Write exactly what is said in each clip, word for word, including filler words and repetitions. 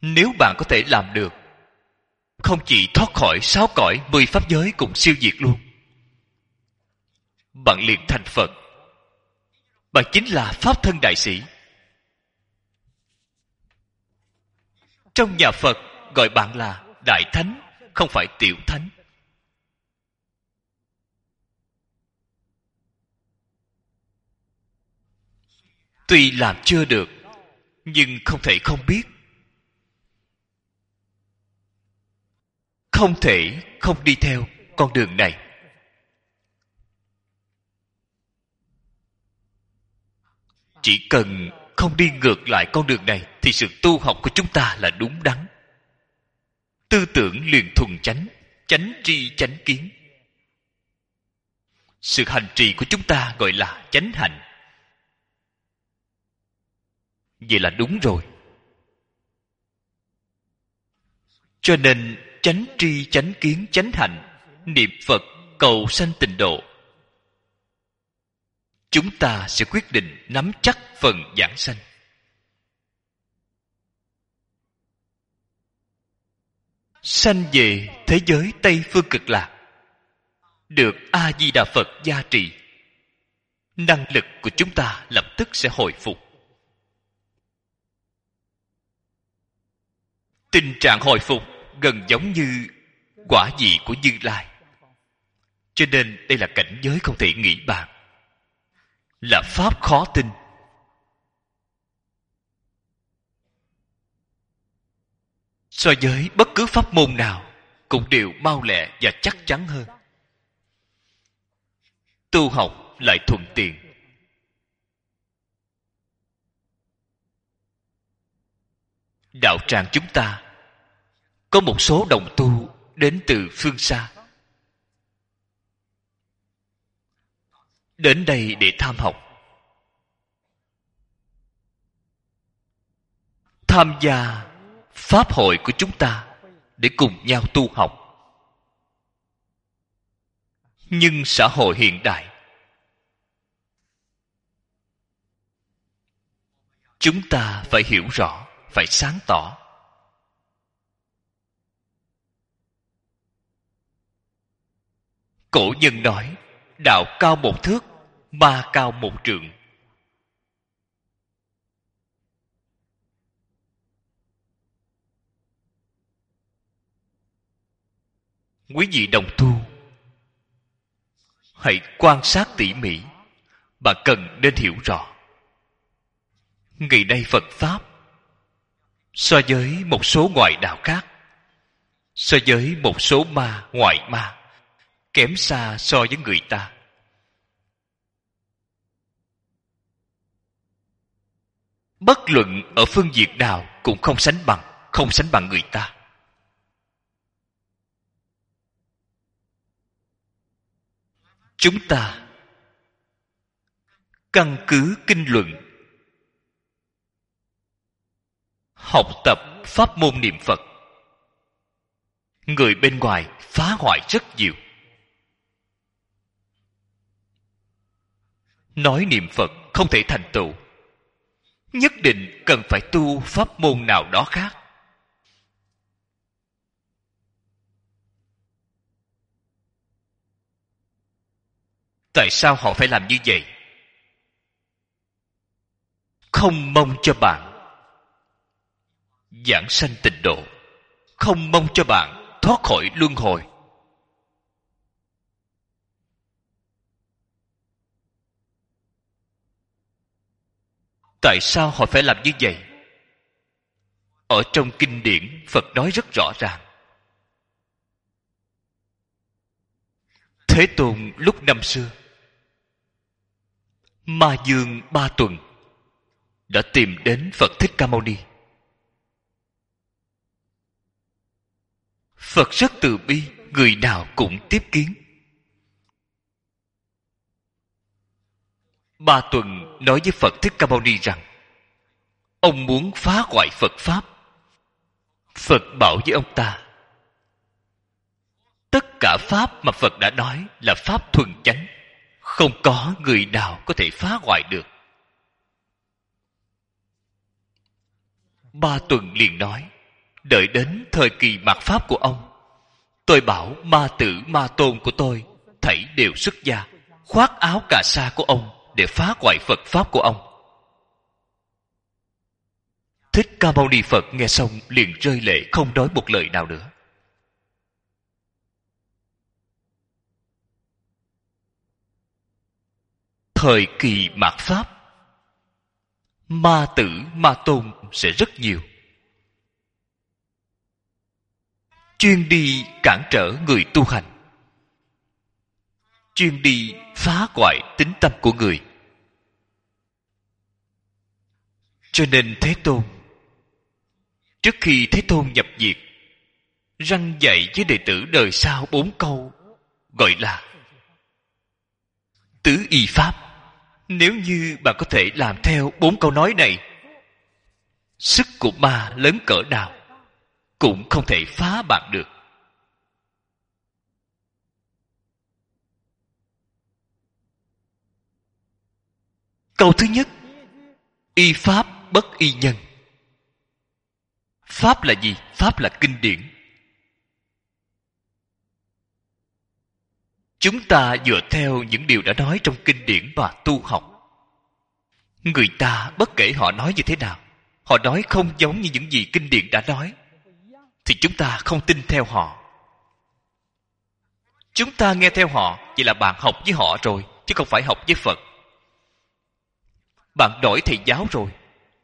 Nếu bạn có thể làm được, không chỉ thoát khỏi sáu cõi mười pháp giới cùng siêu diệt luôn, bạn liền thành Phật. Bạn chính là Pháp thân đại sĩ. Trong nhà Phật gọi bạn là Đại Thánh, không phải Tiểu Thánh. Tuy làm chưa được, nhưng không thể không biết, không thể không đi theo con đường này. Chỉ cần không đi ngược lại con đường này thì sự tu học của chúng ta là đúng đắn. Tư tưởng liền thuần chánh, chánh tri chánh kiến. Sự hành trì của chúng ta gọi là chánh hạnh. Vậy là đúng rồi. Cho nên chánh tri chánh kiến chánh hạnh, niệm Phật cầu sanh tịnh độ, chúng ta sẽ quyết định nắm chắc phần giảng sanh. Sanh về thế giới Tây Phương Cực Lạc, được A Di Đà Phật gia trì, năng lực của chúng ta lập tức sẽ hồi phục. Tình trạng hồi phục gần giống như quả vị của Như Lai. Cho nên đây là cảnh giới không thể nghĩ bàn, là pháp khó tin. So với bất cứ pháp môn nào cũng đều mau lẹ và chắc chắn hơn. Tu học lại thuận tiện. Đạo tràng chúng ta có một số đồng tu đến từ phương xa, đến đây để tham học, tham gia pháp hội của chúng ta để cùng nhau tu học. Nhưng xã hội hiện đại, chúng ta phải hiểu rõ, phải sáng tỏ. Cổ nhân nói, đạo cao một thước, ma cao một trượng. Quý vị đồng tu, hãy quan sát tỉ mỉ. Bạn cần nên hiểu rõ, ngày nay Phật Pháp so với một số ngoại đạo khác, so với một số ma ngoại ma, kém xa so với người ta. Bất luận ở phương diện nào cũng không sánh bằng, không sánh bằng người ta. Chúng ta căn cứ kinh luận, học tập pháp môn niệm Phật. Người bên ngoài phá hoại rất nhiều. Nói niệm Phật không thể thành tựu, nhất định cần phải tu pháp môn nào đó khác. Tại sao họ phải làm như vậy? Không mong cho bạn giảng sanh tịnh độ, không mong cho bạn thoát khỏi luân hồi. Tại sao họ phải làm như vậy? Ở trong kinh điển, Phật nói rất rõ ràng. Thế Tôn lúc năm xưa, Ma Dương ba tuần đã tìm đến Phật Thích Ca Mâu Ni. Phật rất từ bi, người nào cũng tiếp kiến. Ba tuần nói với Phật Thích Ca Mâu Ni rằng ông muốn phá hoại Phật Pháp. Phật bảo với ông ta, tất cả Pháp mà Phật đã nói là Pháp thuần chánh, không có người nào có thể phá hoại được. Ba tuần liền nói, Đợi đến thời kỳ mạt Pháp của ông, tôi bảo ma tử ma tôn của tôi thảy đều xuất gia, khoác áo cà sa của ông để phá hoại Phật Pháp của ông. Thích Ca Mâu Ni Phật nghe xong liền rơi lệ, không nói một lời nào nữa. Thời kỳ mạt Pháp, ma tử ma tôn sẽ rất nhiều, chuyên đi cản trở người tu hành, chuyên đi phá hoại tín tâm của người. Cho nên Thế Tôn, trước khi Thế Tôn nhập diệt, răn dạy với đệ tử đời sau bốn câu, gọi là tứ y pháp. Nếu như bạn có thể làm theo bốn câu nói này, sức của ma lớn cỡ nào cũng không thể phá bạn được. Câu thứ nhất, y pháp bất y nhân. Pháp là gì? Pháp là kinh điển. Chúng ta dựa theo những điều đã nói trong kinh điển và tu học. Người ta bất kể họ nói như thế nào, họ nói không giống như những gì kinh điển đã nói, thì chúng ta không tin theo họ. Chúng ta nghe theo họ, vậy là bạn học với họ rồi, chứ không phải học với Phật. Bạn đổi thầy giáo rồi,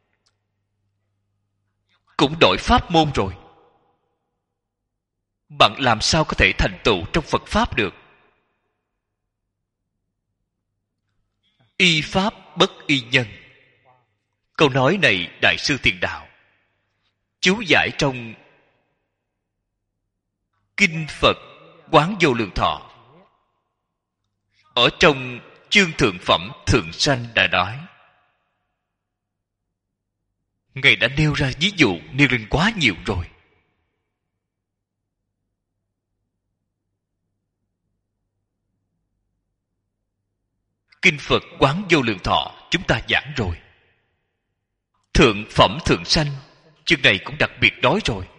cũng đổi pháp môn rồi. Bạn làm sao có thể thành tựu trong Phật Pháp được? Y pháp bất y nhân. Câu nói này Đại sư Thiền Đạo chú giải trong Kinh Phật Quán Vô Lượng Thọ, ở trong chương thượng phẩm Thượng Sanh đã nói. Ngài đã nêu ra ví dụ nêu lên quá nhiều rồi. Kinh Phật Quán Vô Lượng Thọ chúng ta giảng rồi. Thượng phẩm Thượng Sanh chương này cũng đặc biệt nói rồi,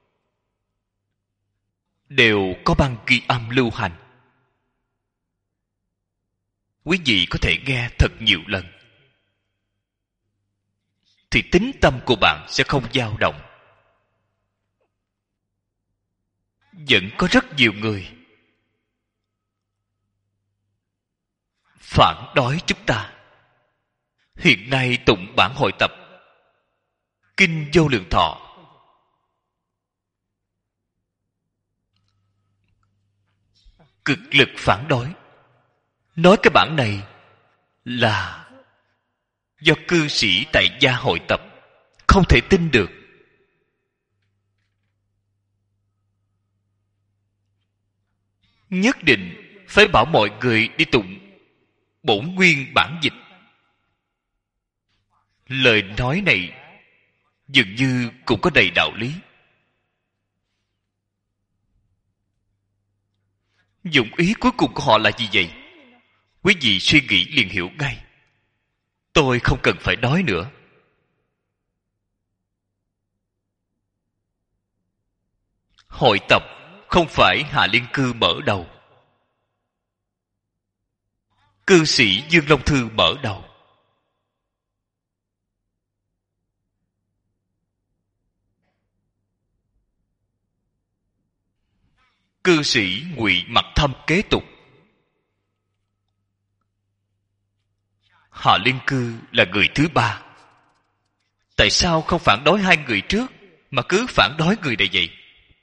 đều có băng ghi âm lưu hành. Quý vị có thể nghe thật nhiều lần, thì tín tâm của bạn sẽ không dao động. Vẫn có rất nhiều người phản đối chúng ta. Hiện nay tụng bản hội tập Kinh Vô Lượng Thọ, cực lực phản đối, nói cái bản này là do cư sĩ tại gia hội tập, không thể tin được. Nhất định phải bảo mọi người đi tụng bổn nguyên bản dịch. Lời nói này dường như cũng có đầy đạo lý. Dụng ý cuối cùng của họ là gì vậy? Quý vị suy nghĩ liền hiểu ngay. Tôi không cần phải nói nữa. Hội tập không phải Hạ Liên Cư mở đầu, cư sĩ Dương Long Thư mở đầu. Cư sĩ Ngụy Mặc Thâm kế tục. Hạ Liên Cư là người thứ ba. Tại sao không phản đối hai người trước, mà cứ phản đối người này vậy?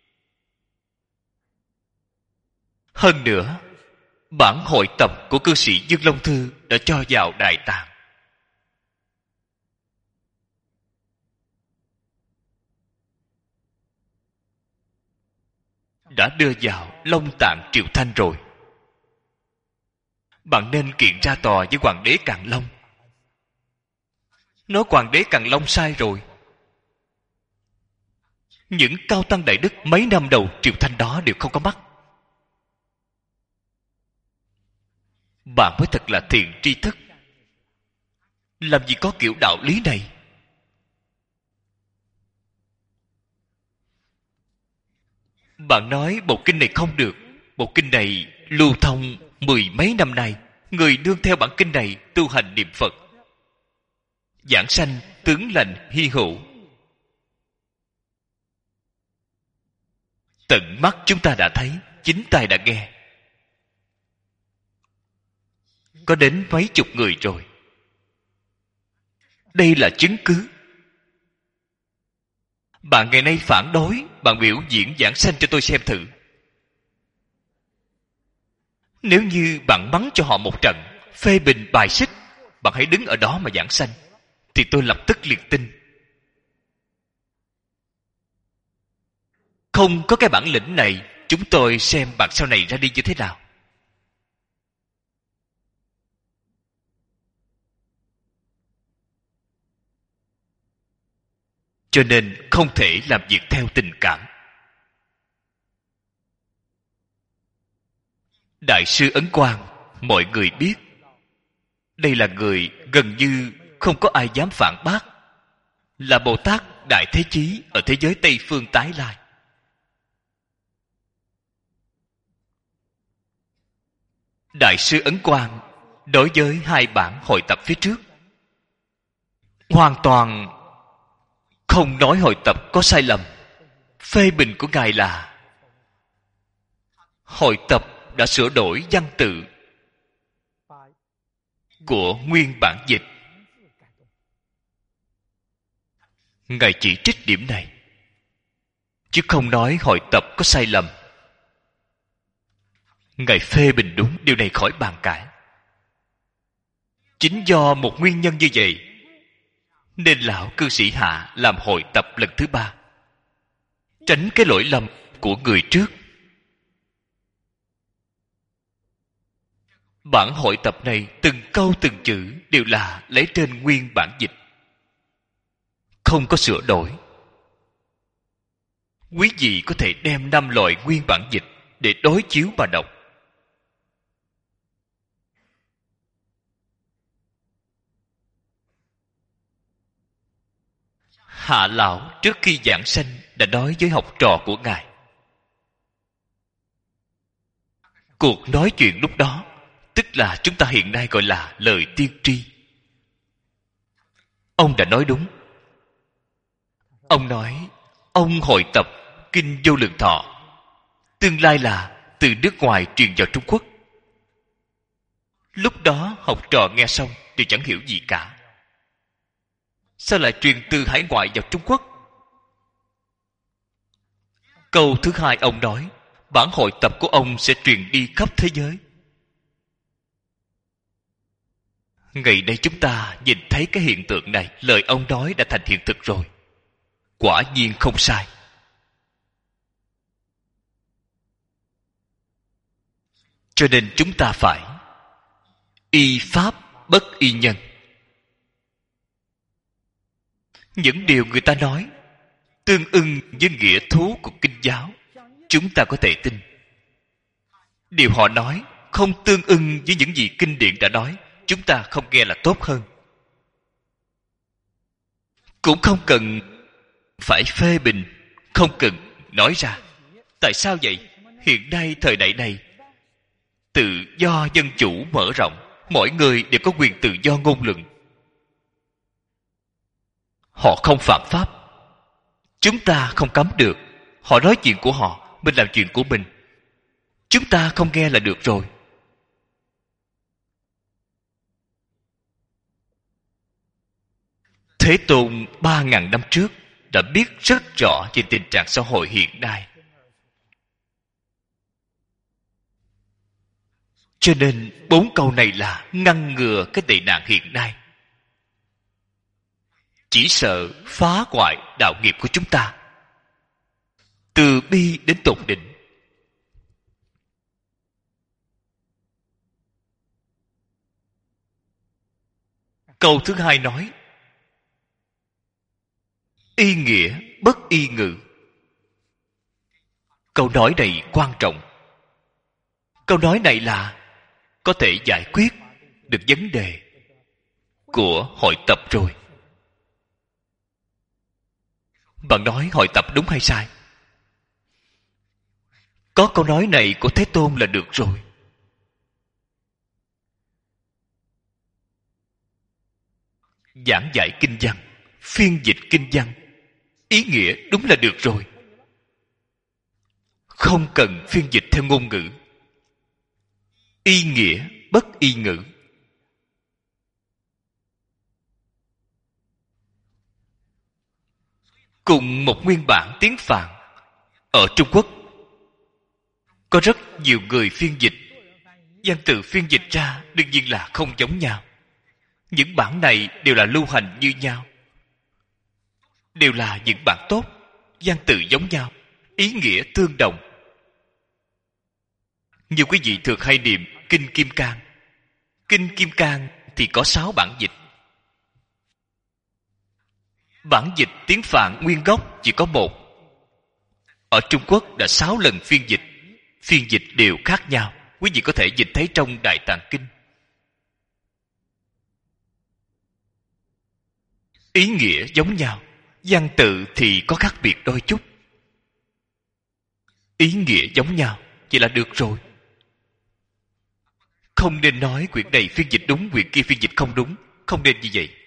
Hơn nữa, bản hội tập của cư sĩ Dương Long Thư đã cho vào Đại Tạng. Đã đưa vào Long Tạng Triều Thanh rồi. Bạn nên kiện ra tòa với Hoàng đế Càn Long, nói Hoàng đế Càn Long sai rồi. Những cao tăng đại đức mấy năm đầu Triều Thanh đó đều không có mắt. Bạn mới thật là thiện tri thức. Làm gì có kiểu đạo lý này? Bạn nói bộ kinh này không được. Bộ kinh này lưu thông mười mấy năm nay, người nương theo bản kinh này tu hành niệm Phật, giảng sanh tướng lành hy hữu. Tận mắt chúng ta đã thấy, chính tai đã nghe. Có đến mấy chục người rồi. Đây là chứng cứ. Bạn ngày nay phản đối, bạn biểu diễn giảng sanh cho tôi xem thử. Nếu như bạn mắng cho họ một trận, phê bình bài xích, bạn hãy đứng ở đó mà giảng sanh, thì tôi lập tức liền tin. Không có cái bản lĩnh này, chúng tôi xem bạn sau này ra đi như thế nào. Cho nên không thể làm việc theo tình cảm. Đại sư Ấn Quang, mọi người biết, đây là người gần như không có ai dám phản bác, là Bồ Tát Đại Thế Chí ở thế giới Tây Phương tái lai. Đại sư Ấn Quang đối với hai bản hội tập phía trước hoàn toàn không nói hội tập có sai lầm. Phê bình của ngài là hội tập đã sửa đổi văn tự của nguyên bản dịch. Ngài chỉ trích điểm này, chứ không nói hội tập có sai lầm. Ngài phê bình đúng, điều này khỏi bàn cãi. Chính do một nguyên nhân như vậy nên lão cư sĩ Hạ làm hội tập lần thứ ba, tránh cái lỗi lầm của người trước. Bản hội tập này từng câu từng chữ đều là lấy trên nguyên bản dịch, không có sửa đổi. Quý vị có thể đem năm loại nguyên bản dịch để đối chiếu mà đọc. Hạ lão trước khi giảng sanh đã nói với học trò của ngài. Cuộc nói chuyện lúc đó tức là chúng ta hiện nay gọi là lời tiên tri. Ông đã nói đúng. Ông nói ông hội tập Kinh Vô Lượng Thọ tương lai là từ nước ngoài truyền vào Trung Quốc. Lúc đó học trò nghe xong đều chẳng hiểu gì cả. Sao lại truyền từ hải ngoại vào Trung Quốc? Câu thứ hai ông nói, bản hội tập của ông sẽ truyền đi khắp thế giới. Ngày nay chúng ta nhìn thấy cái hiện tượng này, lời ông nói đã thành hiện thực rồi. Quả nhiên không sai. Cho nên chúng ta phải y pháp bất y nhân. Những điều người ta nói tương ưng với nghĩa thú của kinh giáo, chúng ta có thể tin. Điều họ nói không tương ưng với những gì kinh điển đã nói, chúng ta không nghe là tốt hơn. Cũng không cần phải phê bình, không cần nói ra. Tại sao vậy? Hiện nay thời đại này tự do dân chủ mở rộng, mỗi người đều có quyền tự do ngôn luận. Họ không phạm pháp, chúng ta không cấm được. Họ nói chuyện của họ, mình làm chuyện của mình, chúng ta không nghe là được rồi. Thế Tôn ba ngàn năm trước đã biết rất rõ về tình trạng xã hội hiện nay. Cho nên bốn câu này là ngăn ngừa cái tệ nạn hiện nay. Chỉ sợ phá hoại đạo nghiệp của chúng ta, từ bi đến tột đỉnh. Câu thứ hai nói y nghĩa bất y ngữ. Câu nói này quan trọng. Câu nói này là có thể giải quyết được vấn đề của hội tập rồi. Bạn nói hội tập đúng hay sai? Có câu nói này của Thế Tôn là được rồi. Giảng giải kinh văn, phiên dịch kinh văn, ý nghĩa đúng là được rồi. Không cần phiên dịch theo ngôn ngữ. Y nghĩa bất y ngữ. Cùng một nguyên bản tiếng Phạn, ở Trung Quốc có rất nhiều người phiên dịch. Văn tự phiên dịch ra đương nhiên là không giống nhau. Những bản này đều là lưu hành như nhau, đều là những bản tốt, văn tự giống nhau, ý nghĩa tương đồng. Như quý vị thường hay niệm Kinh Kim Cang. Kinh Kim Cang thì có sáu bản dịch. Bản dịch tiếng Phạn nguyên gốc chỉ có một. Ở Trung Quốc đã sáu lần phiên dịch. Phiên dịch đều khác nhau. Quý vị có thể dịch thấy trong Đại Tạng Kinh. Ý nghĩa giống nhau, văn tự thì có khác biệt đôi chút. Ý nghĩa giống nhau, vậy là được rồi. Không nên nói quyển này phiên dịch đúng, quyển kia phiên dịch không đúng. Không nên như vậy.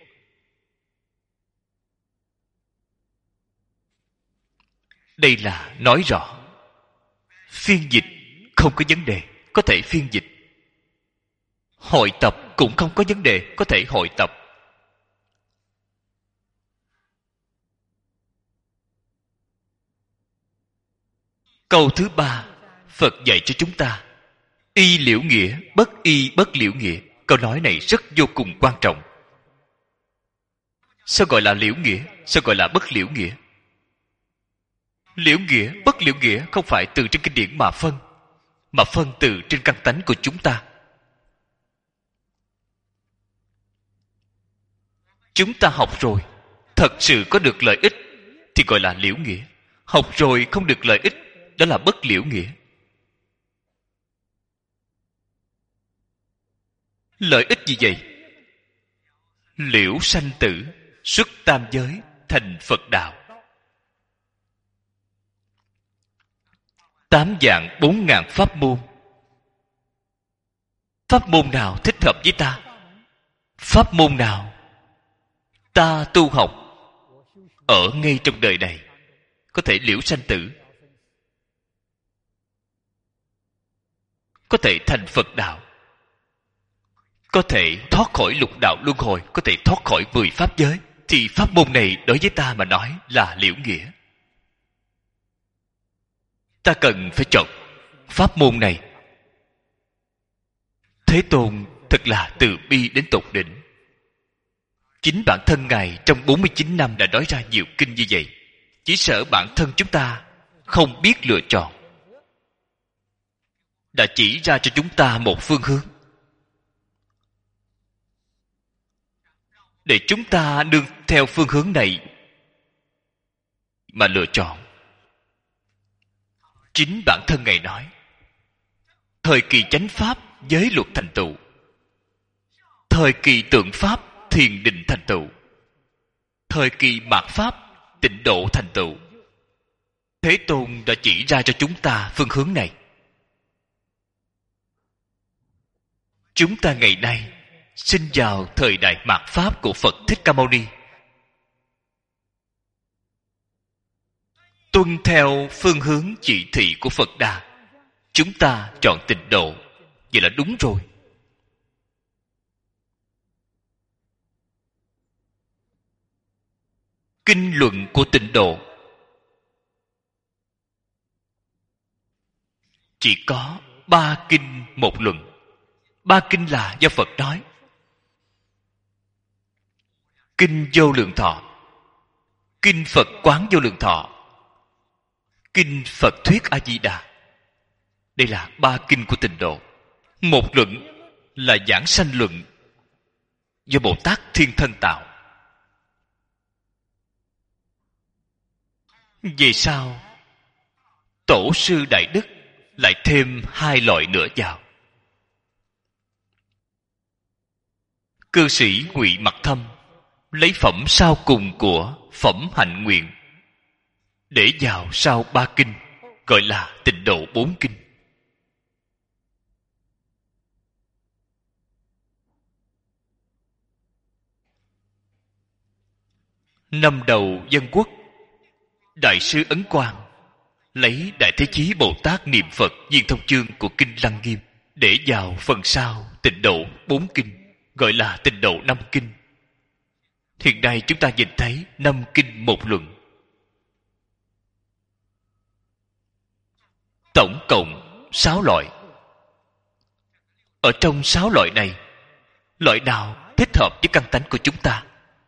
Đây là nói rõ phiên dịch không có vấn đề, có thể phiên dịch. Hội tập cũng không có vấn đề, có thể hội tập. Câu thứ ba, Phật dạy cho chúng ta y liễu nghĩa, bất y bất liễu nghĩa. Câu nói này rất vô cùng quan trọng. Sao gọi là liễu nghĩa? Sao gọi là bất liễu nghĩa? Liễu nghĩa, bất liễu nghĩa không phải từ trên kinh điển mà phân, mà phân từ trên căn tánh của chúng ta. Chúng ta học rồi, thật sự có được lợi ích thì gọi là liễu nghĩa. Học rồi không được lợi ích, đó là bất liễu nghĩa. Lợi ích gì vậy? Liễu sanh tử, xuất tam giới, thành Phật đạo. Tám dạng bốn ngàn pháp môn. Pháp môn nào thích hợp với ta? Pháp môn nào ta tu học ở ngay trong đời này có thể liễu sanh tử, có thể thành Phật đạo, có thể thoát khỏi lục đạo luân hồi, có thể thoát khỏi mười pháp giới, thì pháp môn này đối với ta mà nói là liễu nghĩa. Ta cần phải chọn pháp môn này. Thế Tôn thật là từ bi đến tột đỉnh. Chính bản thân Ngài trong bốn mươi chín năm đã nói ra nhiều kinh như vậy. Chỉ sợ bản thân chúng ta không biết lựa chọn, đã chỉ ra cho chúng ta một phương hướng để chúng ta nương theo phương hướng này mà lựa chọn. Chính bản thân Ngài nói, thời kỳ chánh pháp giới luật thành tựu, thời kỳ tượng pháp thiền định thành tựu, thời kỳ mạt pháp tịnh độ thành tựu. Thế Tôn đã chỉ ra cho chúng ta phương hướng này. Chúng ta ngày nay sinh vào thời đại mạt pháp của Phật Thích Ca Mâu Ni, tuân theo phương hướng chỉ thị của Phật Đà, chúng ta chọn tịnh độ, vậy là đúng rồi. Kinh luận của tịnh độ chỉ có ba kinh một luận. Ba kinh là do Phật nói. Kinh Vô Lượng Thọ, Kinh Phật Quán Vô Lượng Thọ, Kinh Phật Thuyết A Di Đà. Đây là ba kinh của tịnh độ. Một luận là giảng sanh luận do Bồ Tát Thiên Thân tạo. Về sau Tổ sư Đại Đức lại thêm hai loại nữa vào. Cư sĩ Ngụy Mặc Thâm lấy phẩm sau cùng của Phẩm Hạnh Nguyện để vào sau ba kinh. gọi là tịnh độ bốn kinh. Năm đầu dân quốc, Đại sư Ấn Quang lấy Đại Thế Chí Bồ Tát niệm Phật viên thông chương của kinh Lăng Nghiêm để vào phần sau tịnh độ bốn kinh, gọi là tịnh độ năm kinh. Hiện nay chúng ta nhìn thấy năm kinh một luận, tổng cộng sáu loại. Ở trong sáu loại này, loại nào thích hợp với căn tánh của chúng ta?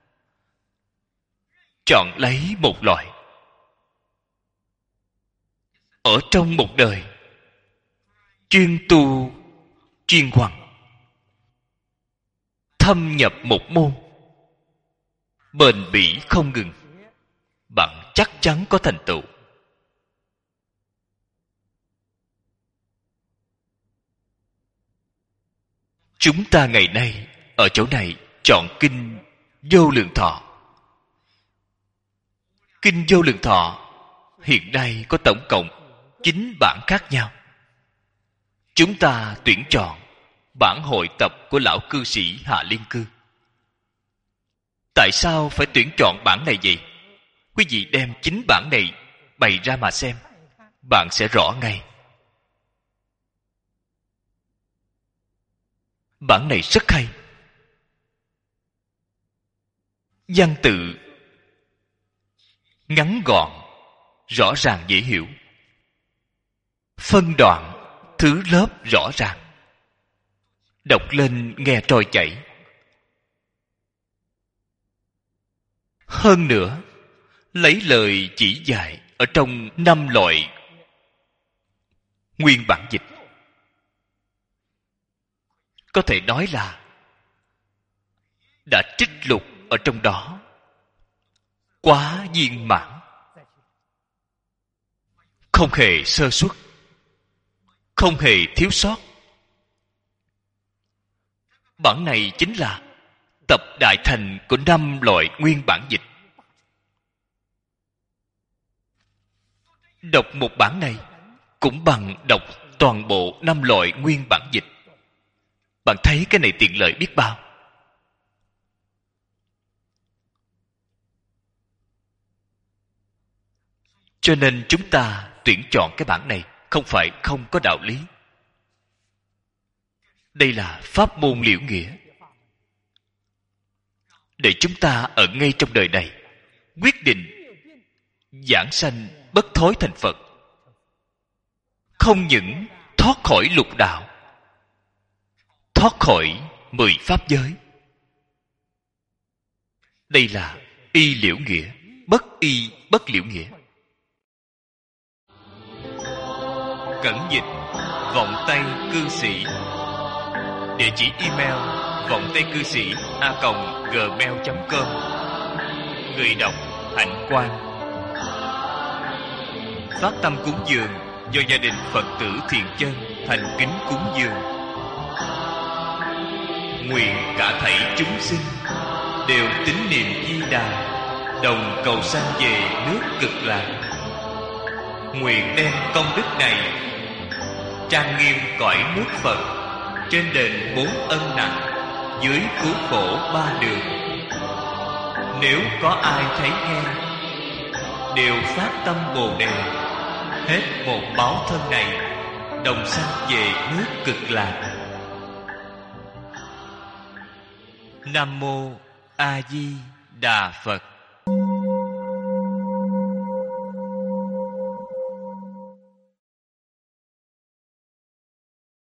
Chọn lấy một loại. Ở trong một đời chuyên tu chuyên hoằng, thâm nhập một môn, bền bỉ không ngừng, bạn chắc chắn có thành tựu. Chúng ta ngày nay ở chỗ này chọn kinh Vô Lượng Thọ. Kinh Vô Lượng Thọ hiện nay có tổng cộng chín bản khác nhau. Chúng ta tuyển chọn bản hội tập của lão cư sĩ Hạ Liên Cư. Tại sao phải tuyển chọn bản này vậy? Quý vị đem chín bản này bày ra mà xem, bạn sẽ rõ ngay. Bản này rất hay. Văn tự ngắn gọn, rõ ràng dễ hiểu. Phân đoạn, thứ lớp rõ ràng. Đọc lên nghe trôi chảy. Hơn nữa, lấy lời chỉ dạy ở trong năm loại nguyên bản dịch. Có thể nói là đã trích lục ở trong đó quá viên mãn, không hề sơ suất, không hề thiếu sót. Bản này chính là tập đại thành của năm loại nguyên bản dịch. Đọc một bản này cũng bằng đọc toàn bộ năm loại nguyên bản dịch. Bạn thấy cái này tiện lợi biết bao. Cho nên chúng ta tuyển chọn cái bản này không phải không có đạo lý. Đây là pháp môn liễu nghĩa, để chúng ta ở ngay trong đời này quyết định giảng sanh bất thối thành Phật. Không những thoát khỏi lục đạo, thoát khỏi mười pháp giới. Đây là y liễu nghĩa, bất y bất liễu nghĩa. Cẩn dịch vọng tây cư sĩ. Địa chỉ email vọng tây cư sĩ a còng gmail chấm com. Người đọc Hạnh Quang. Phát tâm cúng dường do gia đình Phật tử Thiện Chân thành kính cúng dường. Nguyện cả thảy chúng sinh đều tín niệm Di Đà, đồng cầu sanh về nước Cực Lạc. Nguyện đem công đức này trang nghiêm cõi nước Phật, trên đền bốn ân nặng, dưới cứu khổ ba đường. Nếu có ai thấy nghe, đều phát tâm Bồ Đề, hết một báo thân này, đồng sanh về nước Cực Lạc. Nam mô A Di Đà Phật.